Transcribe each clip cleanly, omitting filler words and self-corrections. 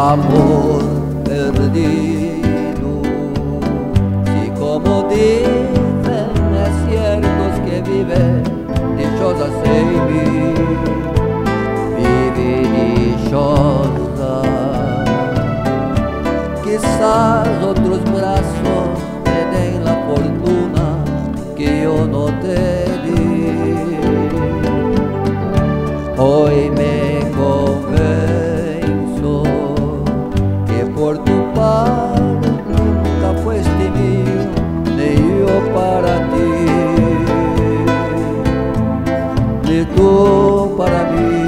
amor perdido. Si como dicen es cierto que vive dichosa sin mí, vive dichosa. Quizás otros brazos te den la fortuna que yo no te di. Hoy me convenzo que por tu parte nunca fuiste mío, ni yo para ti, ni tú para mí,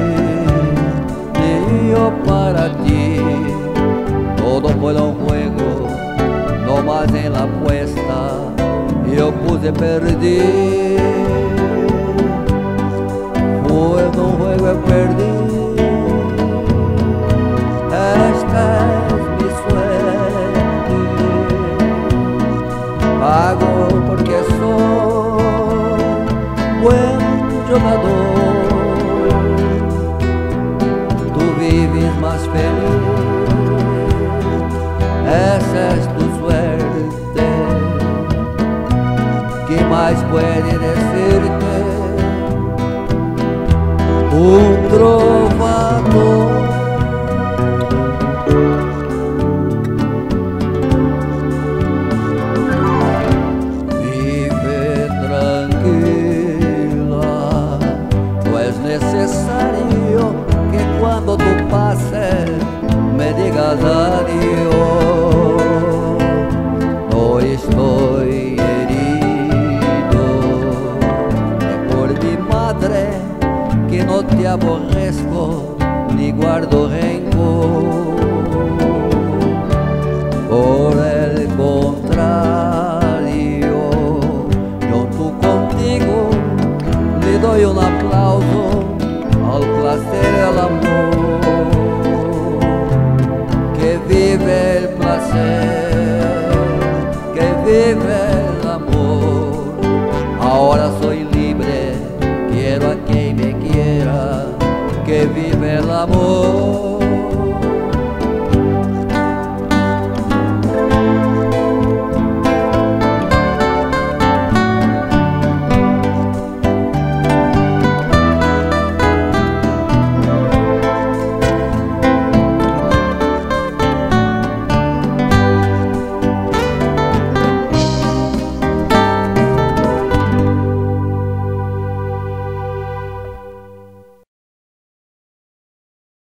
ni yo para ti. Todo fue un juego, no más en la apuesta yo pude perder. Fue un juego y perdí. Esta es mi suerte. Pago porque soy buen jugador. Tú vives más feliz. Esa es tu suerte. ¿Qué más puede decirte un trovador? Vive tranquila, no es necesario que cuando tú pases me digas adiós. No estoy herido, ni por mi madre que no te aborrezco ni guardo rencor. Por el contrario, yo tú contigo le doy un aplauso al placer y al amor. Que vive el placer, que vive el amor. Ahora soy libre, quiero a quien me quiera, que vive el amor.